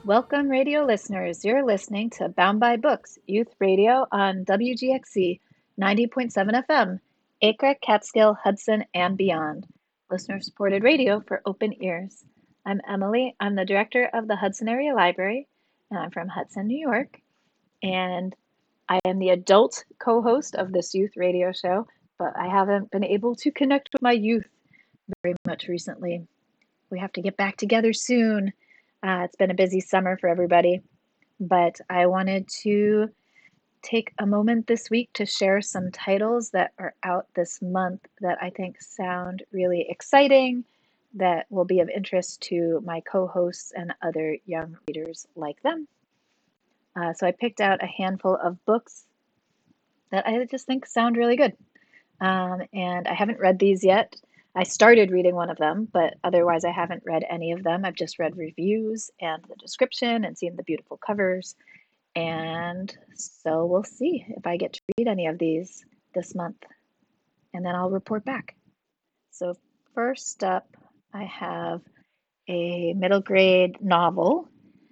Welcome, radio listeners. You're listening to Bound by Books, youth radio on WGXC 90.7 FM, Acre, Catskill, Hudson, and beyond. Listener-supported radio for open ears. I'm Emily. I'm the director of the Hudson Area Library, and I'm from Hudson, New York. And I am the adult co-host of this youth radio show, but I haven't been able to connect with my youth very much recently. We have to get back together soon. It's been a busy summer for everybody, but I wanted to take a moment this week to share some titles that are out this month that I think sound really exciting, that will be of interest to my co-hosts and other young readers like them. So I picked out a handful of books that I just think sound really good. And I haven't read these yet. I started reading one of them, but otherwise I haven't read any of them. I've just read reviews and the description and seen the beautiful covers. And so we'll see if I get to read any of these this month. And then I'll report back. So first up, I have a middle grade novel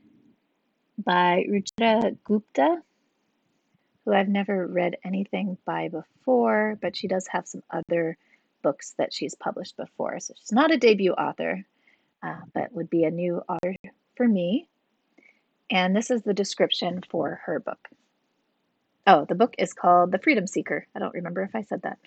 by Ruchira Gupta, who I've never read anything by before, but she does have some other books that she's published before. So she's not a debut author, but would be a new author for me. And this is the description for her book. Oh, the book is called The Freedom Seeker. I don't remember if I said that.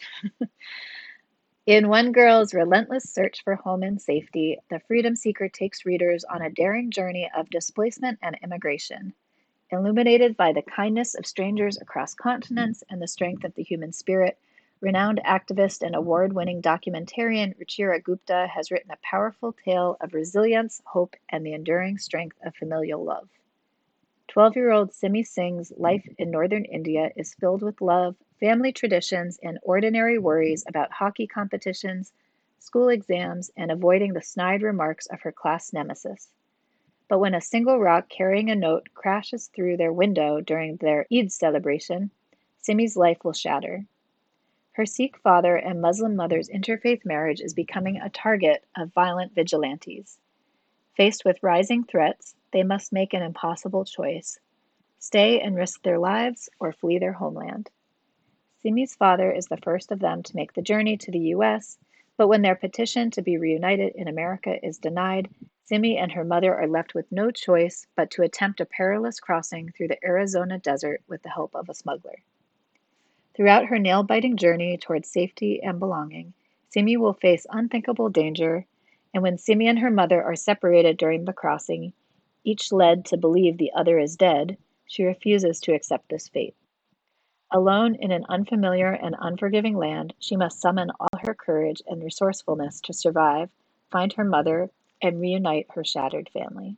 In one girl's relentless search for home and safety, The Freedom Seeker takes readers on a daring journey of displacement and immigration. Illuminated by the kindness of strangers across continents and the strength of the human spirit, renowned activist and award-winning documentarian Ruchira Gupta has written a powerful tale of resilience, hope, and the enduring strength of familial love. 12-year-old Simi Singh's life in northern India is filled with love, family traditions, and ordinary worries about hockey competitions, school exams, and avoiding the snide remarks of her class nemesis. But when a single rock carrying a note crashes through their window during their Eid celebration, Simi's life will shatter. Her Sikh father and Muslim mother's interfaith marriage is becoming a target of violent vigilantes. Faced with rising threats, they must make an impossible choice: stay and risk their lives or flee their homeland. Simi's father is the first of them to make the journey to the U.S., but when their petition to be reunited in America is denied, Simi and her mother are left with no choice but to attempt a perilous crossing through the Arizona desert with the help of a smuggler. Throughout her nail-biting journey towards safety and belonging, Simi will face unthinkable danger, and when Simi and her mother are separated during the crossing, each led to believe the other is dead, she refuses to accept this fate. Alone in an unfamiliar and unforgiving land, she must summon all her courage and resourcefulness to survive, find her mother, and reunite her shattered family.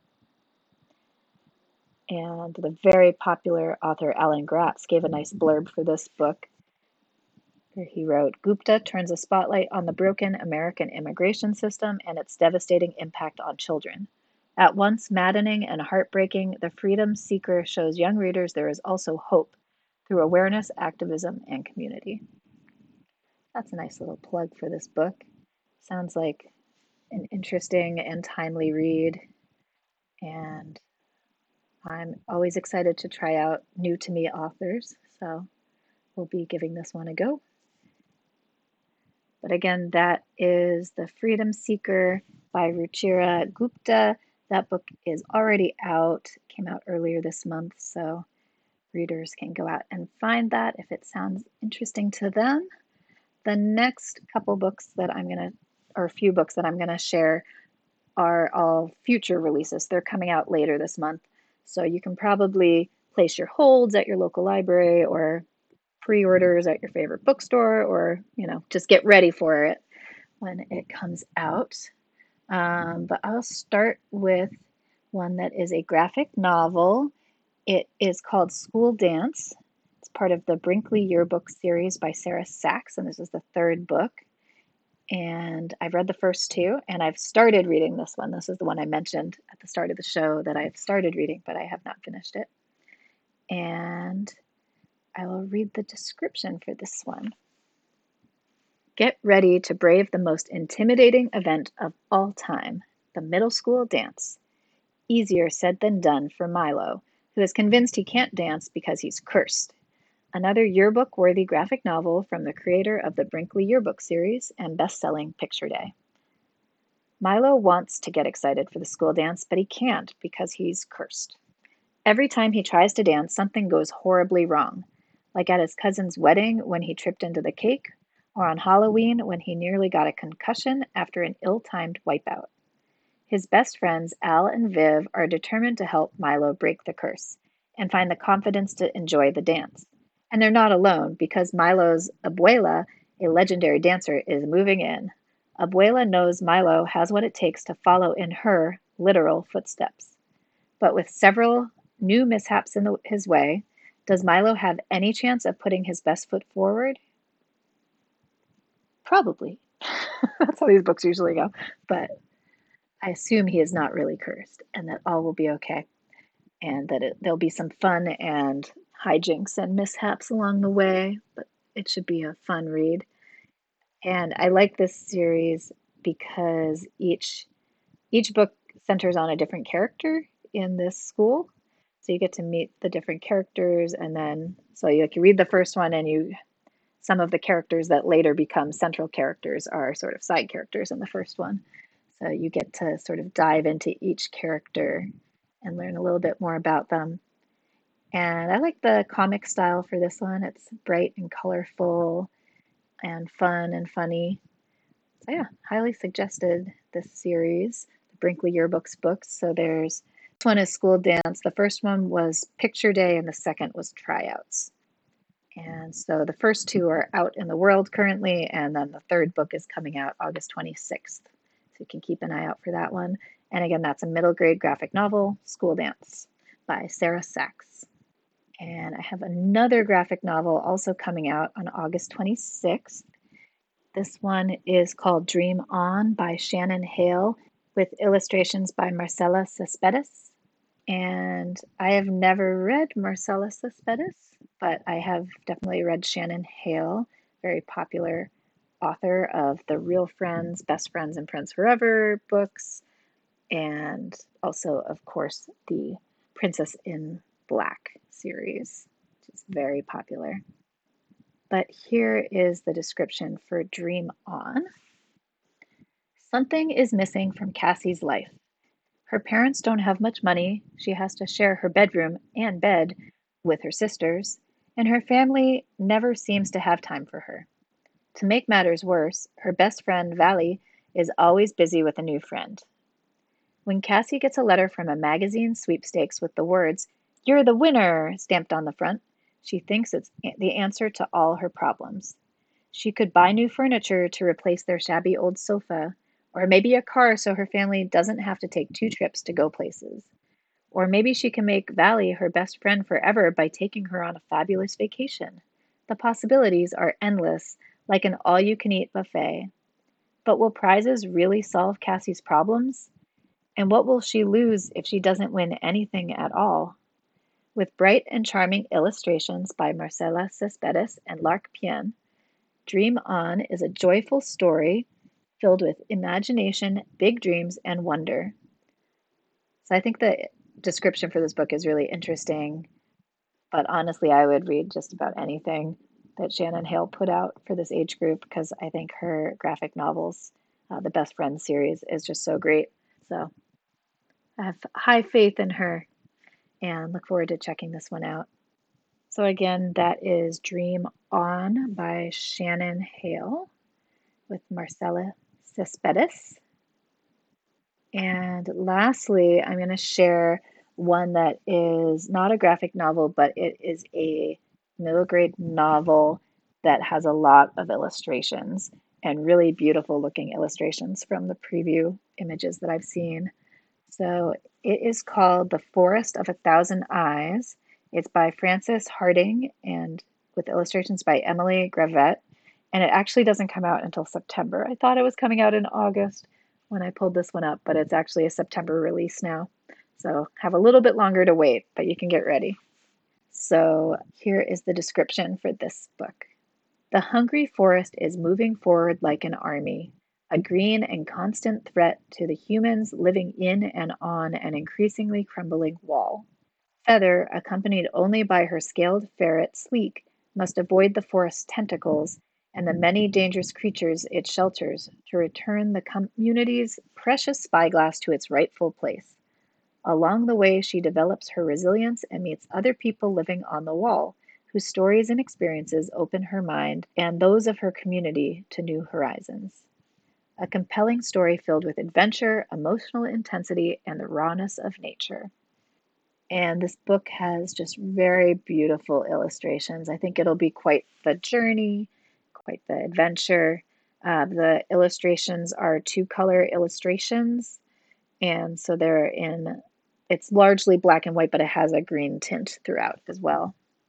And the very popular author Alan Gratz gave a nice blurb for this book, where he wrote, Gupta turns a spotlight on the broken American immigration system and its devastating impact on children. At once maddening and heartbreaking, The Freedom Seeker shows young readers there is also hope through awareness, activism, and community. That's a nice little plug for this book. Sounds like an interesting and timely read, and I'm always excited to try out new to me authors, so we'll be giving this one a go. But again, that is The Freedom Seeker by Ruchira Gupta. That book is already out, came out earlier this month, so readers can go out and find that if it sounds interesting to them. The next couple books that or a few books that I'm going to share are all future releases. They're coming out later this month, so you can probably place your holds at your local library or pre-orders at your favorite bookstore, or just get ready for it when it comes out. But I'll start with one that is a graphic novel. It is called School Dance. It's part of the Brinkley Yearbook series by Sarah Sachs, and this is the third book. And I've read the first two, and I've started reading this one. This is the one I mentioned at the start of the show that I've started reading, but I have not finished it. And I will read the description for this one. Get ready to brave the most intimidating event of all time, the middle school dance. Easier said than done for Milo, who is convinced he can't dance because he's cursed. Another yearbook-worthy graphic novel from the creator of the Brinkley Yearbook series and best-selling Picture Day. Milo wants to get excited for the school dance, but he can't because he's cursed. Every time he tries to dance, something goes horribly wrong, like at his cousin's wedding when he tripped into the cake, or on Halloween when he nearly got a concussion after an ill-timed wipeout. His best friends, Al and Viv, are determined to help Milo break the curse and find the confidence to enjoy the dance. And they're not alone because Milo's abuela, a legendary dancer, is moving in. Abuela knows Milo has what it takes to follow in her literal footsteps. But with several new mishaps in his way, does Milo have any chance of putting his best foot forward? Probably. That's how these books usually go. But I assume he is not really cursed and that all will be okay and that there'll be some fun and hijinks and mishaps along the way, but it should be a fun read. And I like this series because each book centers on a different character in this school. So you get to meet the different characters and then so you read the first one and some of the characters that later become central characters are sort of side characters in the first one. So you get to sort of dive into each character and learn a little bit more about them. And I like the comic style for this one. It's bright and colorful and fun and funny. So yeah, highly suggested this series, the Brinkley Yearbooks books. So this one is School Dance. The first one was Picture Day and the second was Tryouts. And so the first two are out in the world currently, and then the third book is coming out August 26th. So you can keep an eye out for that one. And again, that's a middle grade graphic novel, School Dance, by Sarah Sachs. And I have another graphic novel also coming out on August 26th. This one is called Dream On by Shannon Hale with illustrations by Marcela Cespedes. And I have never read Marcela Cespedes, but I have definitely read Shannon Hale, very popular author of the Real Friends, Best Friends, and Friends Forever books, and also, of course, the Princess in Black series, which is very popular. But here is the description for Dream On. Something is missing from Cassie's life. Her parents don't have much money, she has to share her bedroom and bed with her sisters, and her family never seems to have time for her. To make matters worse, her best friend, Valley, is always busy with a new friend. When Cassie gets a letter from a magazine sweepstakes with the words, "You're the winner," stamped on the front, she thinks it's the answer to all her problems. She could buy new furniture to replace their shabby old sofa, or maybe a car so her family doesn't have to take 2 trips to go places. Or maybe she can make Valley her best friend forever by taking her on a fabulous vacation. The possibilities are endless, like an all-you-can-eat buffet. But will prizes really solve Cassie's problems? And what will she lose if she doesn't win anything at all? With bright and charming illustrations by Marcela Cespedes and Lark Pien, Dream On is a joyful story filled with imagination, big dreams, and wonder. So I think the description for this book is really interesting, but honestly, I would read just about anything that Shannon Hale put out for this age group because I think her graphic novels, the Best Friends series, is just so great. So I have high faith in her and look forward to checking this one out. So again, that is Dream On by Shannon Hale with Marcela Cespedes. And lastly, I'm going to share one that is not a graphic novel, but it is a middle grade novel that has a lot of illustrations and really beautiful looking illustrations from the preview images that I've seen. So it is called The Forest of a Thousand Eyes. It's by Frances Harding and with illustrations by Emily Gravette. And it actually doesn't come out until September. I thought it was coming out in August when I pulled this one up, but it's actually a September release now. So have a little bit longer to wait, but you can get ready. So here is the description for this book. The hungry forest is moving forward like an army. a green and constant threat to the humans living in and on an increasingly crumbling wall. Feather, accompanied only by her scaled ferret Sleek, must avoid the forest's tentacles and the many dangerous creatures it shelters to return the community's precious spyglass to its rightful place. Along the way, she develops her resilience and meets other people living on the wall, whose stories and experiences open her mind and those of her community to new horizons. A compelling story filled with adventure, emotional intensity, and the rawness of nature. And this book has just very beautiful illustrations. I think it'll be quite the journey, quite the adventure. The illustrations are two-color illustrations, and so it's largely black and white, but it has a green tint throughout as well.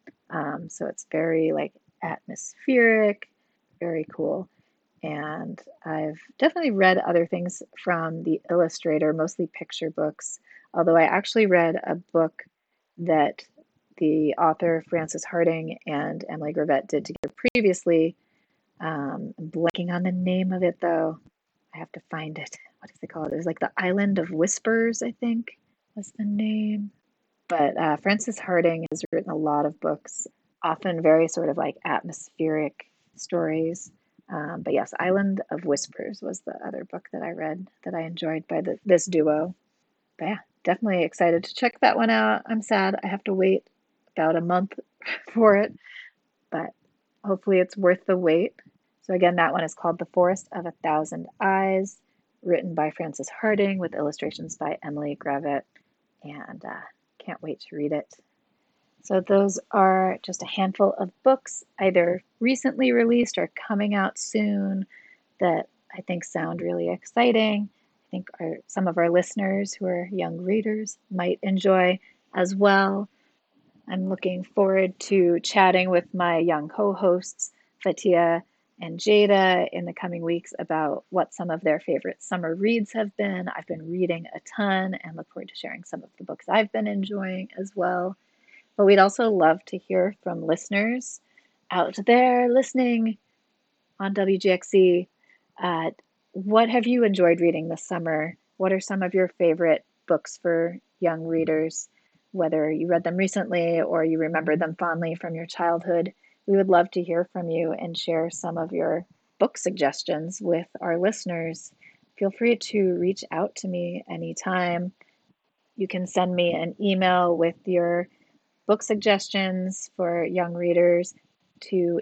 So it's very like atmospheric, very cool. And I've definitely read other things from the illustrator, mostly picture books, although I actually read a book that the author Frances Hardinge and Emily Gravett did together previously. I'm blanking on the name of it though. I have to find it. What is it called? It was like the Island of Whispers, I think was the name. But Frances Hardinge has written a lot of books, often very sort of like atmospheric stories. But yes, Island of Whispers was the other book that I read that I enjoyed by this duo. But yeah, definitely excited to check that one out. I'm sad I have to wait about a month for it, but hopefully it's worth the wait. So again, that one is called The Forest of a Thousand Eyes, written by Frances Hardinge with illustrations by Emily Gravett, and can't wait to read it. So those are just a handful of books, either recently released or coming out soon, that I think sound really exciting. I think some of our listeners who are young readers might enjoy as well. I'm looking forward to chatting with my young co-hosts, Fatia and Jada, in the coming weeks about what some of their favorite summer reads have been. I've been reading a ton and look forward to sharing some of the books I've been enjoying as well. But we'd also love to hear from listeners out there listening on WGXC. What have you enjoyed reading this summer? What are some of your favorite books for young readers? Whether you read them recently or you remember them fondly from your childhood, we would love to hear from you and share some of your book suggestions with our listeners. Feel free to reach out to me anytime. You can send me an email with your book suggestions for young readers to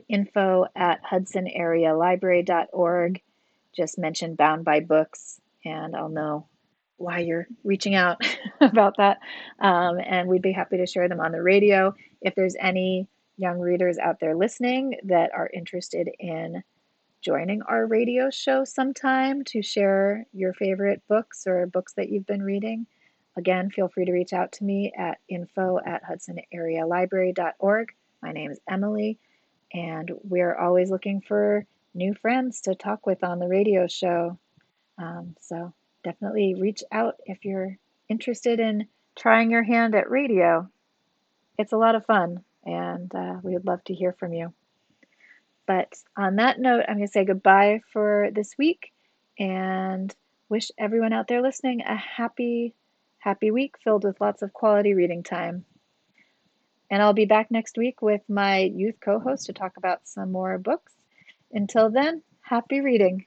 info@hudsonarealibrary.org. Just mention Bound by Books, and I'll know why you're reaching out about that. And we'd be happy to share them on the radio. If there's any young readers out there listening that are interested in joining our radio show sometime to share your favorite books or books that you've been reading, again, feel free to reach out to me at info@hudsonarealibrary.org. My name is Emily, and we're always looking for new friends to talk with on the radio show. So definitely reach out if you're interested in trying your hand at radio. It's a lot of fun, and we would love to hear from you. But on that note, I'm going to say goodbye for this week and wish everyone out there listening a happy week filled with lots of quality reading time. And I'll be back next week with my youth co-host to talk about some more books. Until then, happy reading.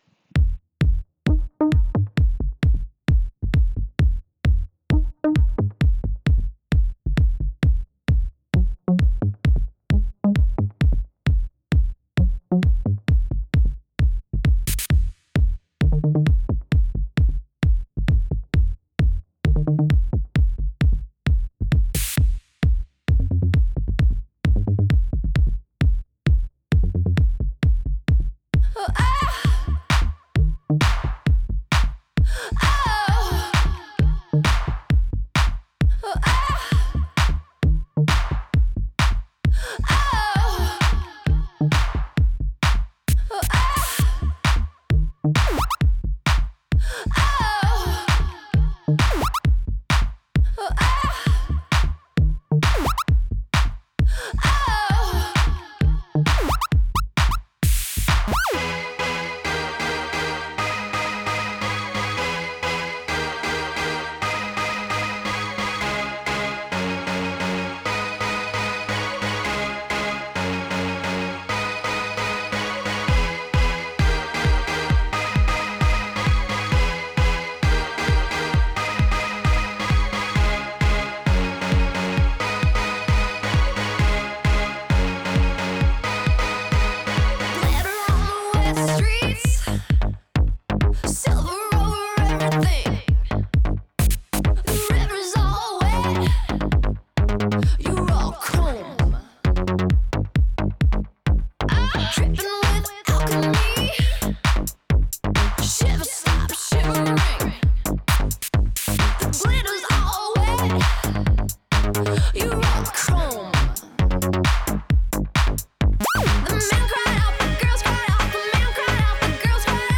The men cried out, the girls cried out, the man cried out, the girls cried out.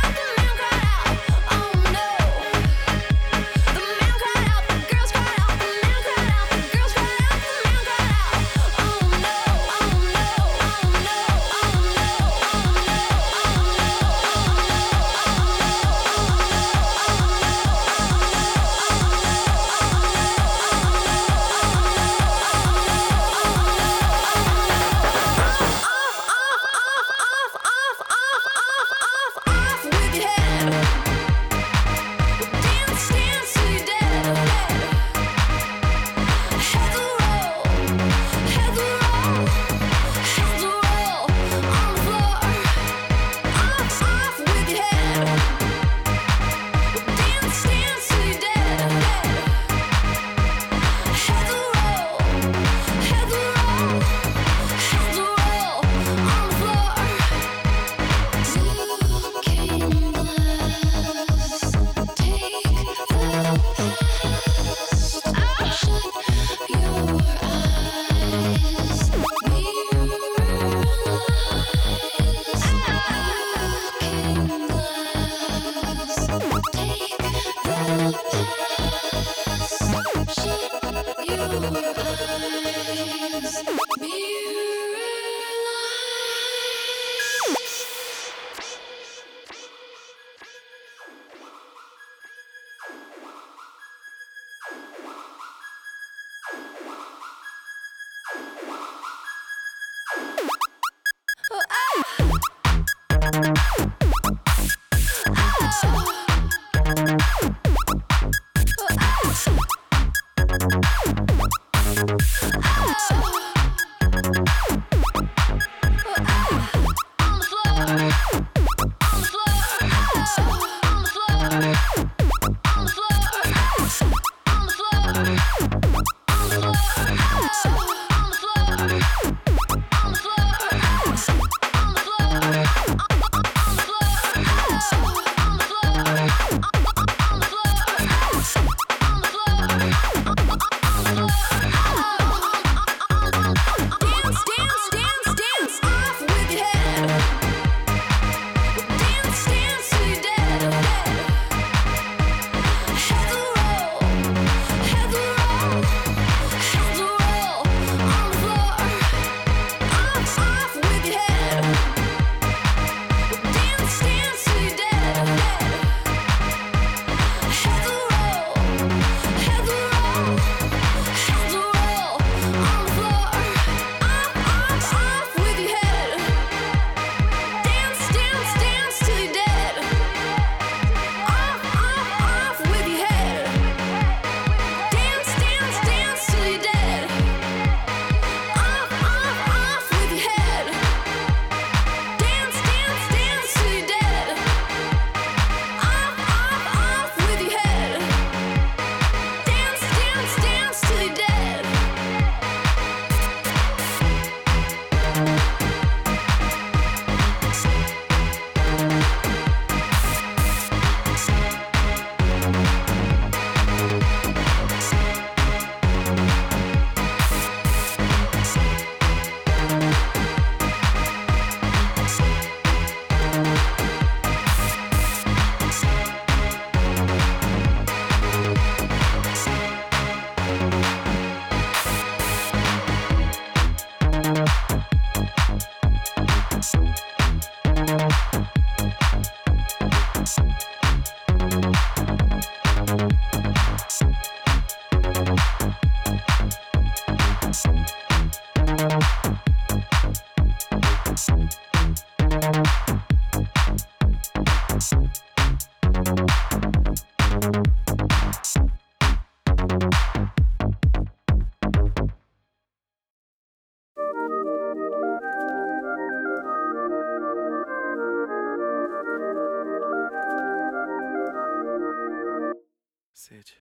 message.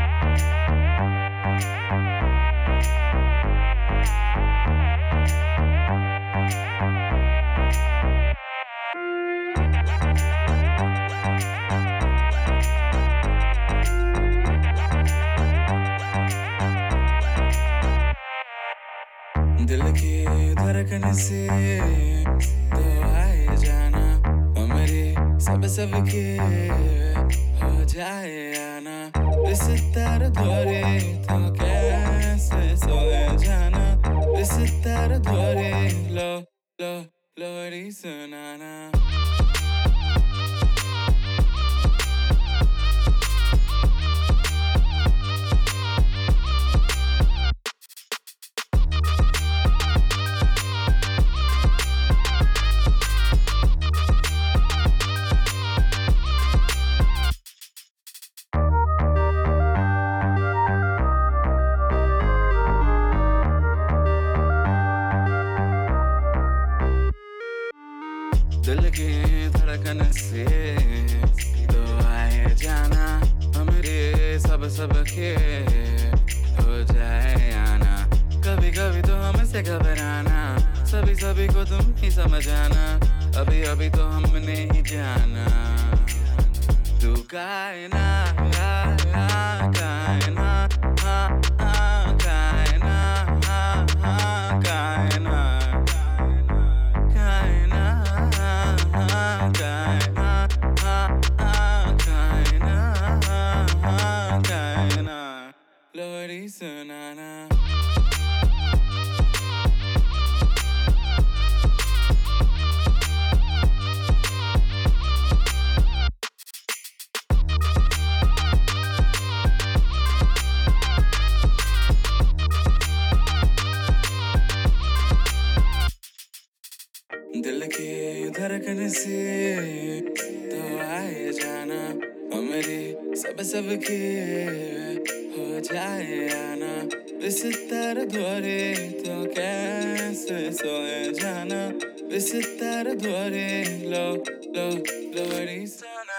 दिल की धड़कन से तो आए जाना और मेरी सब के हो जाए आना इस तरह दौरे तो कैसे सोए जाना इस तरह दौरे लो लो लोरी सुनाना दिल की धड़कन से तो आए जाना हमरे सब के हो जाए आना कभी कभी तो हमसे घबराना सभी को तुम ही समझाना अभी तो हमने ही जाना तू कायना कायना कायना कायना कायना लोरी सुनाना दिल की धड़कन से तो आए जाना और मेरी सब के हो जाए आना इस तरह द्वारे तो कैसे सोए जाना इस तरह द्वारे लो लो लोरी सुना